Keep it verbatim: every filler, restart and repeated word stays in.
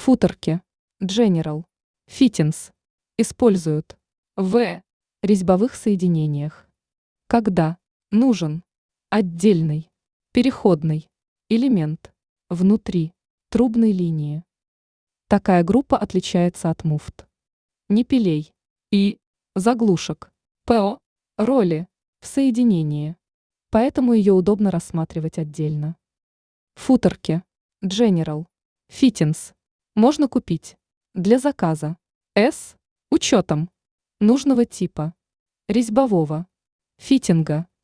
Футорки General Fittings используют в резьбовых соединениях, когда нужен отдельный переходный элемент внутри трубной линии. Такая группа отличается от муфт, ниппелей и заглушек ПО роли в соединении, поэтому ее удобно рассматривать отдельно. Футорки General Fittings можно купить для заказа с учетом нужного типа резьбового фитинга